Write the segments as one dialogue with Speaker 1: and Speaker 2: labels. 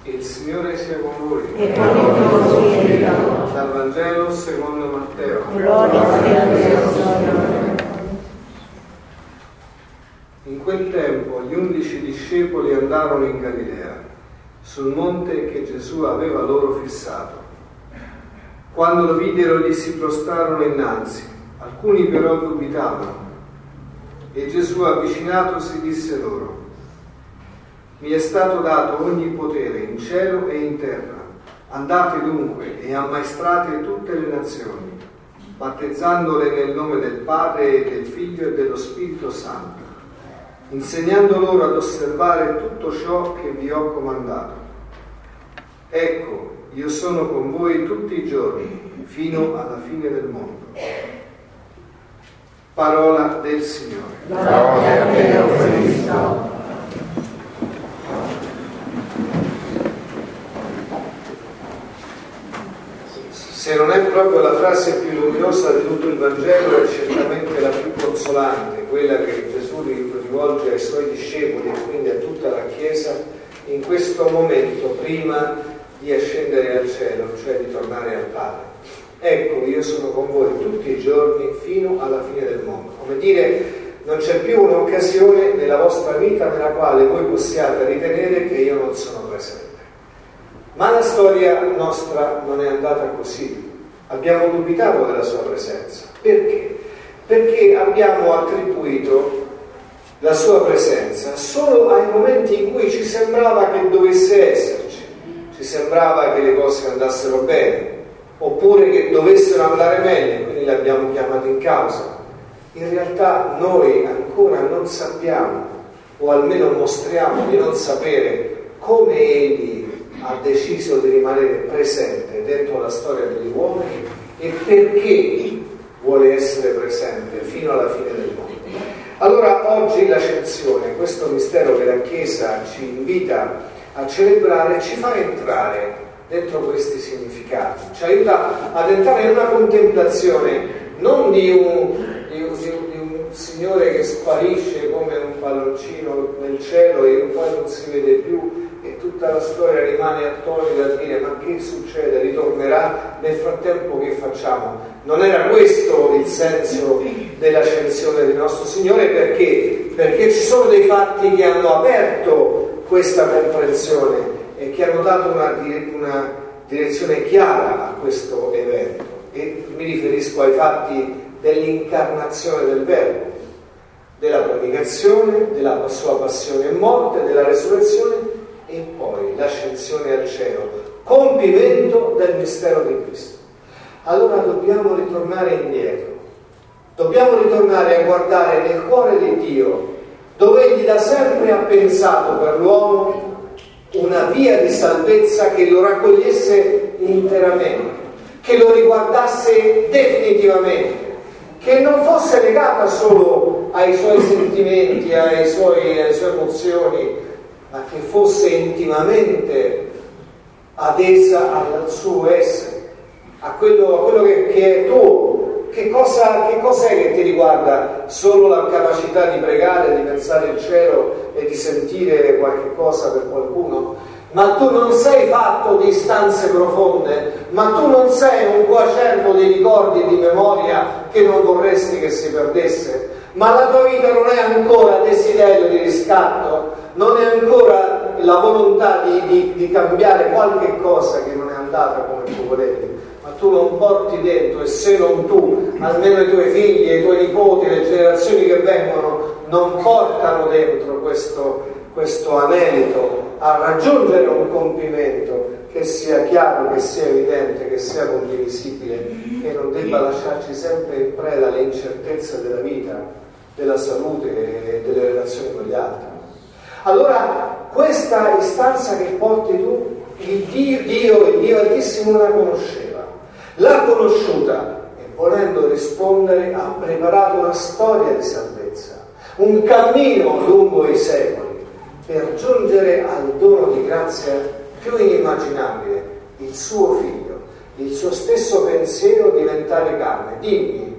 Speaker 1: Il Signore sia con voi.
Speaker 2: E con il tuo spirito.
Speaker 1: Dal Vangelo secondo Matteo.
Speaker 2: Gloria sia a Dio, Signore.
Speaker 1: In quel tempo gli 11 discepoli andarono in Galilea, sul monte che Gesù aveva loro fissato. Quando lo videro gli si prostrarono innanzi, alcuni però dubitavano. E Gesù, avvicinatosi, disse loro: mi è stato dato ogni potere in cielo e in terra. Andate dunque e ammaestrate tutte le nazioni, battezzandole nel nome del Padre e del Figlio e dello Spirito Santo, insegnando loro ad osservare tutto ciò che vi ho comandato. Ecco, io sono con voi tutti i giorni, fino alla fine del mondo. Parola del Signore.
Speaker 2: Gloria a Dio, Cristo.
Speaker 1: Se non è proprio la frase più luminosa di tutto il Vangelo, è certamente la più consolante, quella che Gesù rivolge ai suoi discepoli e quindi a tutta la Chiesa in questo momento prima di ascendere al cielo, cioè di tornare al Padre. Ecco, io sono con voi tutti i giorni fino alla fine del mondo. Come dire, non c'è più un'occasione nella vostra vita nella quale voi possiate ritenere che io non sono presente. Ma la storia nostra non è andata così. Abbiamo dubitato della sua presenza. Perché? Perché abbiamo attribuito la sua presenza solo ai momenti in cui ci sembrava che dovesse esserci, ci sembrava che le cose andassero bene, oppure che dovessero andare meglio, quindi l'abbiamo chiamato in causa. In realtà noi ancora non sappiamo, o almeno mostriamo di non sapere, come Egli ha deciso di rimanere presente dentro la storia degli uomini e perché vuole essere presente fino alla fine del mondo. Allora oggi l'ascensione, questo mistero che la Chiesa ci invita a celebrare, ci fa entrare dentro questi significati, ci aiuta ad entrare in una contemplazione non di un Signore che sparisce come un palloncino nel cielo e poi non si vede più e tutta la storia rimane attonita a dire ma che succede, ritornerà, nel frattempo che facciamo? Non era questo il senso dell'ascensione del nostro Signore, perché ci sono dei fatti che hanno aperto questa comprensione e che hanno dato una direzione chiara a questo evento, e mi riferisco ai fatti dell'incarnazione del Verbo, della predicazione, della sua passione e morte, della resurrezione e poi l'ascensione al cielo, compimento del mistero di Cristo. Allora dobbiamo ritornare indietro, dobbiamo ritornare a guardare nel cuore di Dio, dove Egli da sempre ha pensato per l'uomo una via di salvezza che lo raccogliesse interamente, che lo riguardasse definitivamente, che non fosse legata solo ai suoi sentimenti, alle sue emozioni, ma che fosse intimamente adesa al suo essere, a quello che è tuo. Che cos'è che ti riguarda? Solo la capacità di pregare, di pensare il cielo e di sentire qualche cosa per qualcuno? Ma tu non sei fatto di istanze profonde, ma tu non sei un coacervo di ricordi e di memoria che non vorresti che si perdesse, ma la tua vita non è ancora desiderio di riscatto, non è ancora la volontà di cambiare qualche cosa che non è andata come tu volevi, ma tu non porti dentro, e se non tu, almeno i tuoi figli, i tuoi nipoti, le generazioni che vengono non portano dentro questo anelito a raggiungere un compimento che sia chiaro, che sia evidente, che sia condivisibile, che non debba lasciarci sempre in preda alle incertezze della vita, della salute e delle relazioni con gli altri. Allora questa istanza che porti tu, il Dio Altissimo la conosceva, l'ha conosciuta e volendo rispondere ha preparato una storia di salvezza, un cammino lungo i secoli per giungere al dono di grazia più inimmaginabile, il suo figlio, il suo stesso pensiero diventare carne. Dimmi,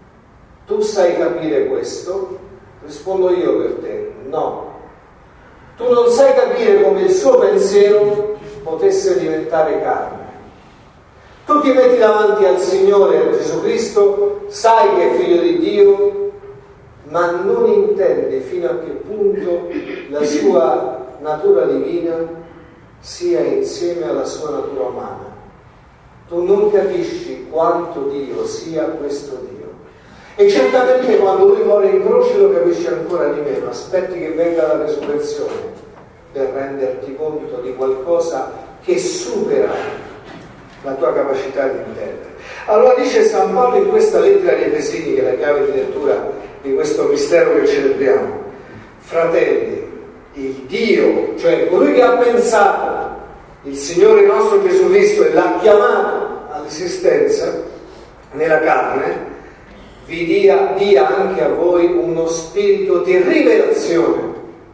Speaker 1: tu sai capire questo? Rispondo io per te, no. Tu non sai capire come il suo pensiero potesse diventare carne. Tu ti metti davanti al Signore, a Gesù Cristo, sai che è figlio di Dio, ma non intendi fino a che punto la sua natura divina sia insieme alla sua natura umana. Tu non capisci quanto Dio sia questo Dio. E certamente quando lui muore in croce lo capisci ancora di meno. Aspetti che venga la resurrezione per renderti conto di qualcosa che supera la tua capacità di intendere. Allora dice San Paolo in questa lettera agli Efesini, che è la chiave di lettura di questo mistero che celebriamo: fratelli, il Dio, cioè colui che ha pensato il Signore nostro Gesù Cristo e l'ha chiamato all'esistenza nella carne, vi dia anche a voi uno spirito di rivelazione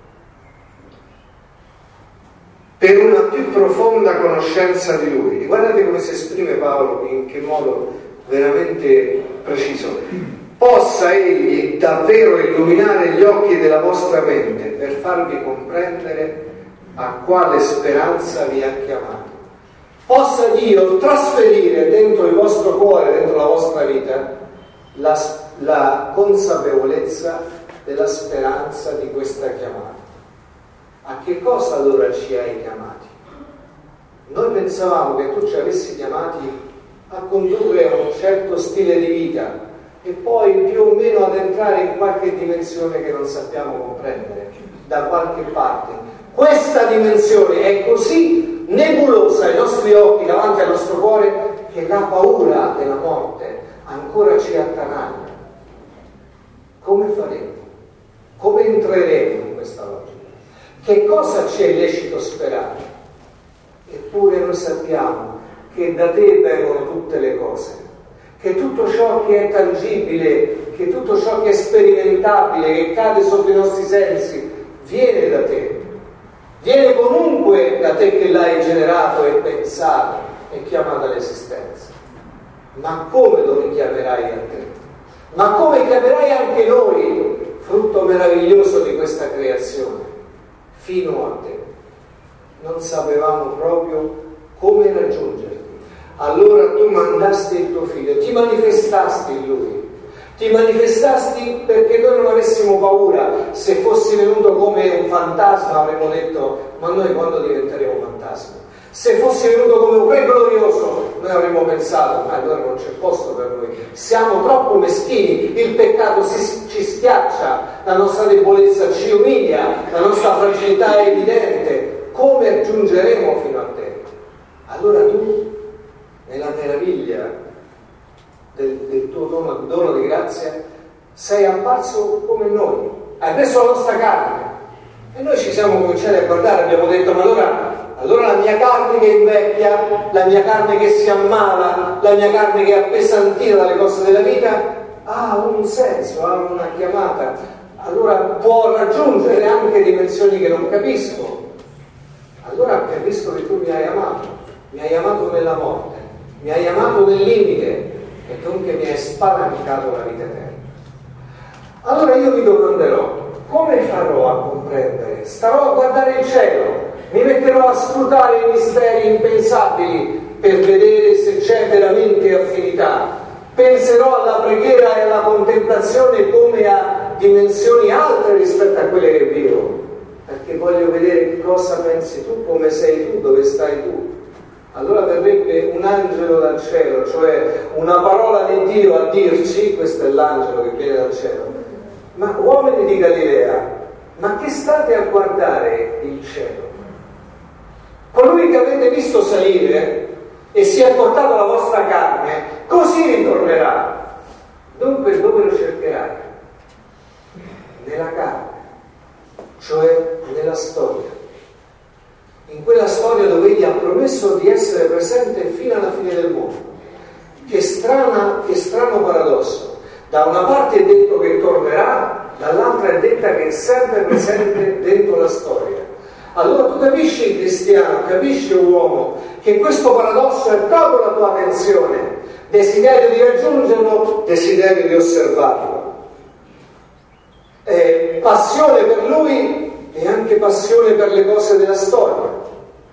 Speaker 1: per una più profonda conoscenza di Lui. Guardate come si esprime Paolo, in che modo veramente preciso. Possa Egli davvero illuminare gli occhi della vostra mente per farvi comprendere a quale speranza vi ha chiamato. Possa Dio trasferire dentro il vostro cuore, dentro la vostra vita, la consapevolezza della speranza di questa chiamata. A che cosa allora ci hai chiamati? Noi pensavamo che tu ci avessi chiamati a condurre un certo stile di vita e poi più o meno ad entrare in qualche dimensione che non sappiamo comprendere, da qualche parte. Questa dimensione è così nebulosa ai nostri occhi, davanti al nostro cuore, che la paura della morte ancora ci attanaglia. Come faremo? Come entreremo in questa logica? Che cosa ci è lecito sperare? Eppure noi sappiamo che da te vengono tutte le cose, che tutto ciò che è tangibile, che tutto ciò che è sperimentabile, che cade sotto i nostri sensi, viene da te. Viene comunque da te che l'hai generato e pensato e chiamato all'esistenza. Ma come lo richiamerai a te? Ma come chiamerai anche noi, frutto meraviglioso di questa creazione, fino a te? Non sapevamo proprio come raggiungerti. Allora tu mandasti il tuo figlio, ti manifestasti in lui. Ti manifestasti perché noi non avessimo paura. Se fossi venuto come un fantasma avremmo detto: ma noi quando diventeremo fantasmi? Se fossi venuto come un re glorioso noi avremmo pensato: ma allora non c'è posto per noi, siamo troppo meschini, il peccato ci schiaccia, la nostra debolezza ci umilia, la nostra fragilità è evidente, come giungeremo fino a te? Allora tu, nella meraviglia del tuo dono di grazia, sei apparso come noi, hai preso la nostra carne e noi ci siamo cominciati a guardare, abbiamo detto: ma allora la mia carne che invecchia, la mia carne che si ammala, la mia carne che è appesantita dalle cose della vita ha un senso, ha una chiamata, allora può raggiungere anche dimensioni che non capisco. Allora capisco che tu mi hai amato nella morte, mi hai amato nel limite e dunque mi hai spalancato la vita eterna. Allora io mi domanderò: come farò a comprendere? Starò a guardare il cielo, mi metterò a scrutare i misteri impensabili per vedere se c'è veramente affinità. Penserò alla preghiera e alla contemplazione come a dimensioni altre rispetto a quelle che vivo, perché voglio vedere cosa pensi tu, come sei tu, dove stai tu. Allora verrebbe un angelo dal cielo, cioè una parola di Dio a dirci: questo è l'angelo che viene dal cielo, ma uomini di Galilea, ma che state a guardare il cielo? Colui che avete visto salire e si è portato la vostra carne, così ritornerà. Dunque dove lo cercherai? Nella carne, cioè nella storia. In quella storia dove Egli ha promesso di essere presente fino alla fine del mondo. Che strano paradosso. Da una parte è detto che tornerà, dall'altra è detta che è sempre presente dentro la storia. Allora tu capisci, cristiano, capisci, uomo, che questo paradosso è proprio la tua tensione. Desiderio di raggiungerlo, desiderio di osservarlo. Passione per lui e anche passione per le cose della storia.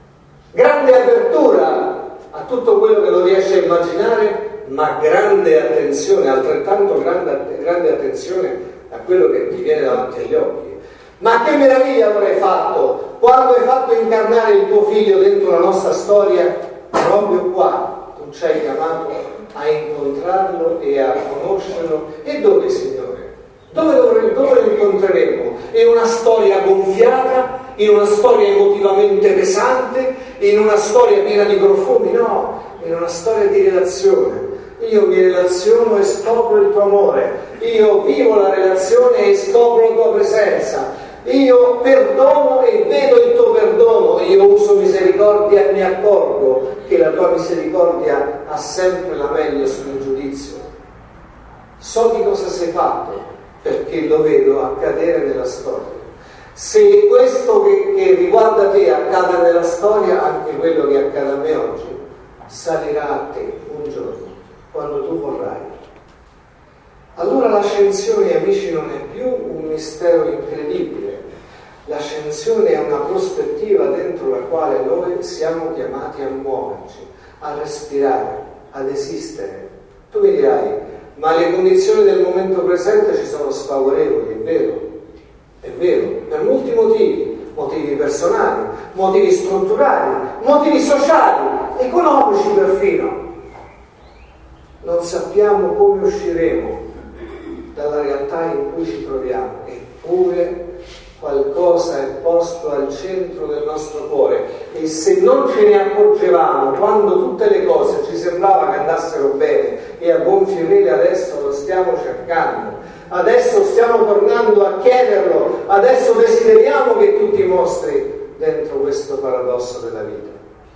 Speaker 1: grande apertura a tutto quello che lo riesce a immaginare, ma grande attenzione, altrettanto grande attenzione a quello che ti viene davanti agli occhi. Ma che meraviglia avrai fatto quando hai fatto incarnare il tuo figlio dentro la nostra storia, proprio qua tu ci hai chiamato a incontrarlo e a conoscerlo. E dove, Signore? Dove lo incontreremo? In una storia gonfiata, in una storia emotivamente pesante, in una storia piena di profumi? No, in una storia di relazione. Io mi relaziono e scopro il tuo amore, io vivo la relazione e scopro la tua presenza, io perdono e vedo il tuo perdono, io uso misericordia e mi accorgo che la tua misericordia ha sempre la meglio sul giudizio. So di cosa sei fatto perché lo vedo accadere nella storia. Se questo che riguarda te accade nella storia, anche quello che accade a me oggi salirà a te un giorno, quando tu vorrai. Allora l'ascensione, amici, non è più un mistero incredibile. L'ascensione è una prospettiva dentro la quale noi siamo chiamati a muoverci, a respirare, ad esistere. Tu mi dirai, ma le condizioni del momento presente ci sono sfavorevoli, è vero, per molti motivi personali, motivi strutturali, motivi sociali, economici perfino. Non sappiamo come usciremo dalla realtà in cui ci troviamo, eppure qualcosa è posto al centro del nostro cuore e se non ce ne accorgevamo quando tutte le cose ci sembrava che andassero bene e a gonfie vele, adesso lo stiamo cercando, adesso stiamo tornando a chiederlo, adesso desideriamo che tu ti mostri dentro questo paradosso della vita.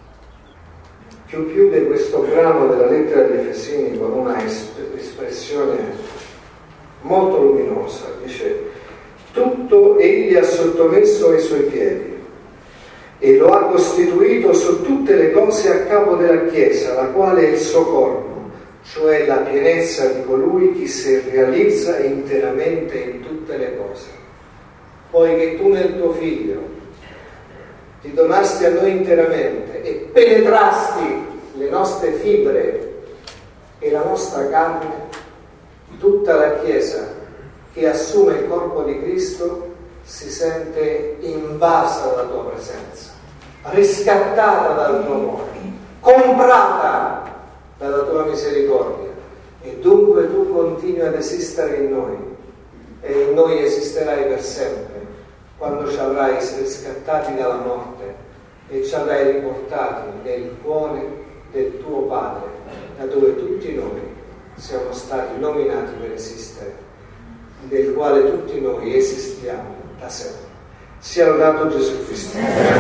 Speaker 1: Chiude questo brano della lettera agli Efesini con una espressione molto luminosa, dice: tutto egli ha sottomesso ai suoi piedi e lo ha costituito su tutte le cose a capo della Chiesa, la quale è il suo corpo, cioè la pienezza di colui che si realizza interamente in tutte le cose. Poiché tu nel tuo Figlio ti donasti a noi interamente e penetrasti le nostre fibre e la nostra carne, tutta la Chiesa che assume il corpo di Cristo si sente invasa dalla tua presenza, riscattata dal tuo amore, comprata dalla tua misericordia, e dunque tu continui ad esistere in noi e in noi esisterai per sempre quando ci avrai riscattati dalla morte e ci avrai riportati nel cuore del tuo Padre, da dove tutti noi siamo stati nominati per esistere, del quale tutti noi esistiamo da sempre. Sia lodato Gesù Cristo.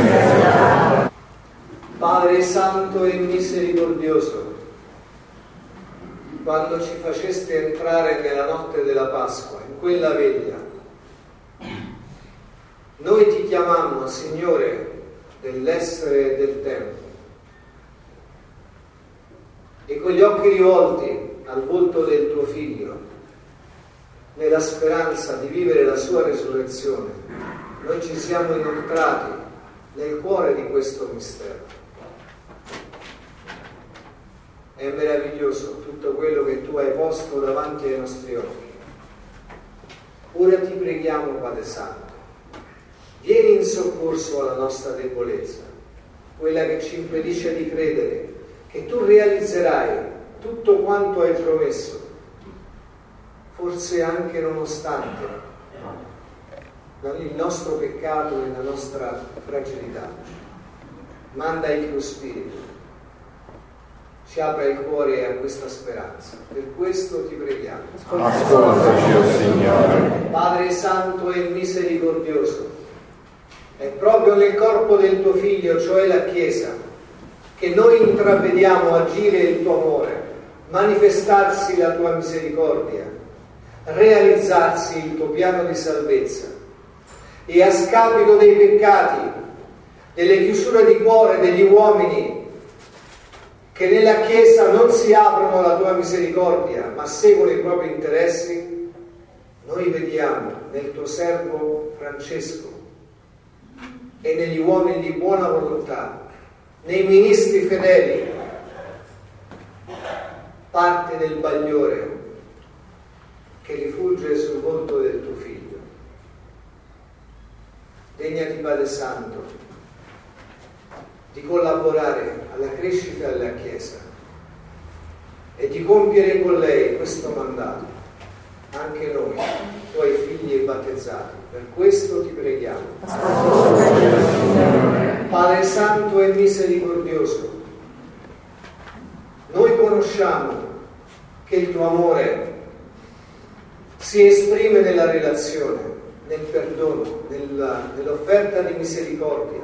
Speaker 1: Padre santo e misericordioso, quando ci faceste entrare nella notte della Pasqua, in quella veglia, noi ti chiamammo Signore dell'essere e del tempo, e con gli occhi rivolti al volto del tuo Figlio, nella speranza di vivere la sua resurrezione, noi ci siamo inoltrati nel cuore di questo mistero. È meraviglioso tutto quello che tu hai posto davanti ai nostri occhi. Ora ti preghiamo, Padre Santo, vieni in soccorso alla nostra debolezza, quella che ci impedisce di credere che tu realizzerai tutto quanto hai promesso, forse anche nonostante il nostro peccato e la nostra fragilità. Manda il tuo Spirito, ci apra il cuore a questa speranza. Per questo ti preghiamo.
Speaker 2: Ascoltaci, o Signore.
Speaker 1: Padre santo e misericordioso, è proprio nel corpo del tuo Figlio, cioè la Chiesa, che noi intravediamo agire il tuo amore, manifestarsi la tua misericordia, realizzarsi il tuo piano di salvezza, e a scapito dei peccati, delle chiusure di cuore degli uomini che nella Chiesa non si aprono alla tua misericordia ma seguono i propri interessi, noi vediamo nel tuo servo Francesco e negli uomini di buona volontà nei ministri fedeli, parte del bagliore che rifulge sul volto del tuo Figlio. Degnati, Padre Santo, di collaborare alla crescita della Chiesa e di compiere con lei questo mandato, anche noi, tuoi figli e battezzati. Per questo ti preghiamo. Padre Santo e misericordioso, noi conosciamo che il tuo amore si esprime nella relazione, nel perdono, nell'offerta di misericordia.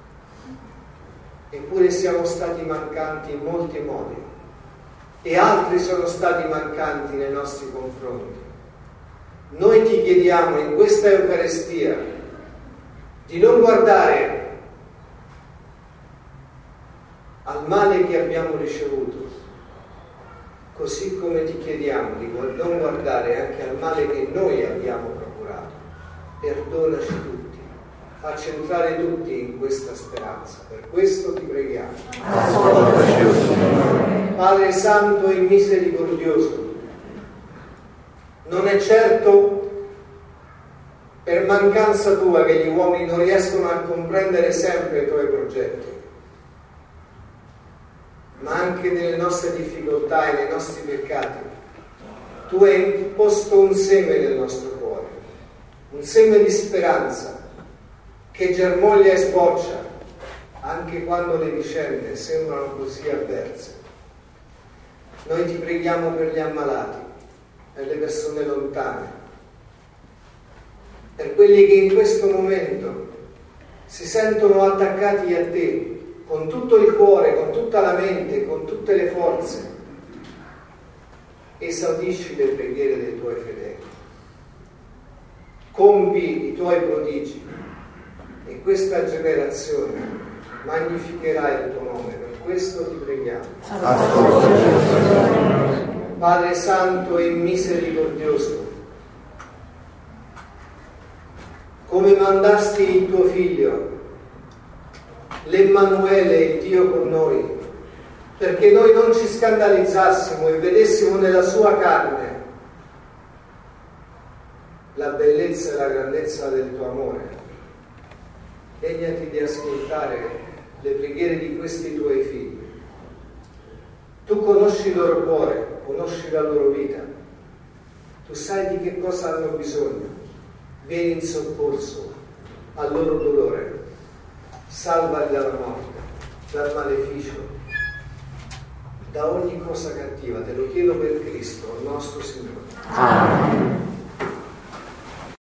Speaker 1: Eppure siamo stati mancanti in molti modi e altri sono stati mancanti nei nostri confronti. Noi ti chiediamo in questa Eucaristia di non guardare al male che abbiamo ricevuto, così come ti chiediamo di non guardare anche al male che noi abbiamo procurato. Perdonaci tutti, facci entrare tutti in questa speranza. Per questo ti preghiamo. Padre Santo e misericordioso, non è certo per mancanza tua che gli uomini non riescono a comprendere sempre i tuoi progetti, ma anche nelle nostre difficoltà e nei nostri peccati tu hai posto un seme nel nostro cuore, un seme di speranza che germoglia e sboccia anche quando le vicende sembrano così avverse. Noi ti preghiamo per gli ammalati, per le persone lontane, per quelli che in questo momento si sentono attaccati a te con tutto il cuore, con tutta la mente, con tutte le forze. Esaudisci le preghiere dei tuoi fedeli, compi i tuoi prodigi e questa generazione magnificherà il tuo nome. Per questo ti preghiamo. Padre Santo e misericordioso, come mandasti il tuo Figlio, l'Emmanuele, il Dio con noi, perché noi non ci scandalizzassimo e vedessimo nella sua carne la bellezza e la grandezza del tuo amore, degnati di ascoltare le preghiere di questi tuoi figli. Tu conosci il loro cuore, conosci la loro vita, tu sai di che cosa hanno bisogno. Vieni in soccorso al loro dolore, salvali dalla morte, dal maleficio, da ogni cosa cattiva. Te lo chiedo per Cristo, il nostro Signore. Amen.